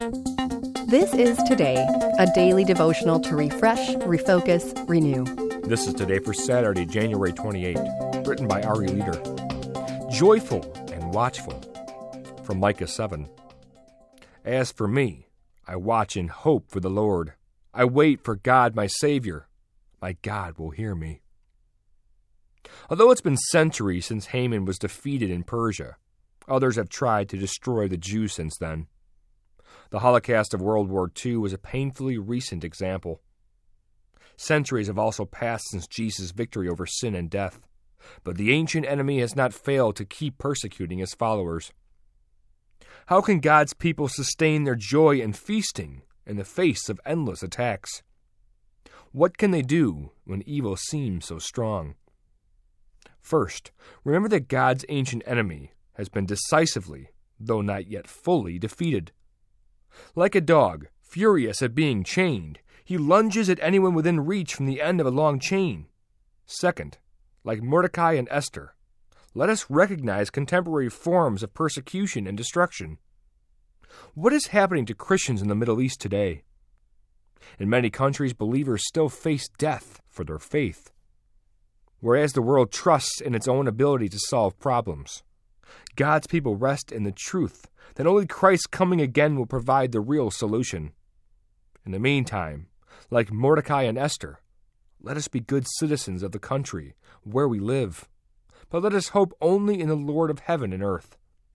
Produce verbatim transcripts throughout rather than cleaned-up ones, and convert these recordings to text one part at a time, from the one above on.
This is Today, a daily devotional to refresh, refocus, renew. This is Today for Saturday, January twenty-eighth, written by Ari Leader. Joyful and watchful, from Micah seven. As for me, I watch in hope for the Lord. I wait for God, my Savior. My God will hear me. Although it's been centuries since Haman was defeated in Persia, others have tried to destroy the Jews since then. The Holocaust of World War Two was a painfully recent example. Centuries have also passed since Jesus' victory over sin and death, but the ancient enemy has not failed to keep persecuting his followers. How can God's people sustain their joy and feasting in the face of endless attacks? What can they do when evil seems so strong? First, remember that God's ancient enemy has been decisively, though not yet fully, defeated. Like a dog, furious at being chained, he lunges at anyone within reach from the end of a long chain. Second, like Mordecai and Esther, let us recognize contemporary forms of persecution and destruction. What is happening to Christians in the Middle East today? In many countries, believers still face death for their faith, whereas the world trusts in its own ability to solve problems. God's people rest in the truth that only Christ's coming again will provide the real solution. In the meantime, like Mordecai and Esther, let us be good citizens of the country where we live, but let us hope only in the Lord of heaven and earth.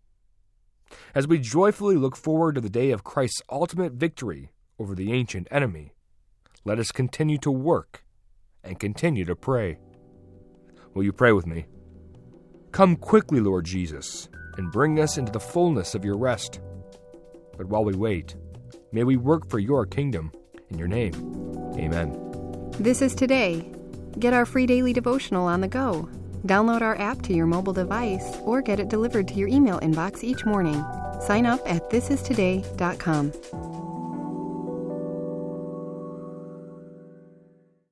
As we joyfully look forward to the day of Christ's ultimate victory over the ancient enemy, let us continue to work and continue to pray. Will you pray with me? Come quickly, Lord Jesus, and bring us into the fullness of your rest. But while we wait, may we work for your kingdom. In your name, amen. This is Today. Get our free daily devotional on the go. Download our app to your mobile device or get it delivered to your email inbox each morning. Sign up at this is today dot com.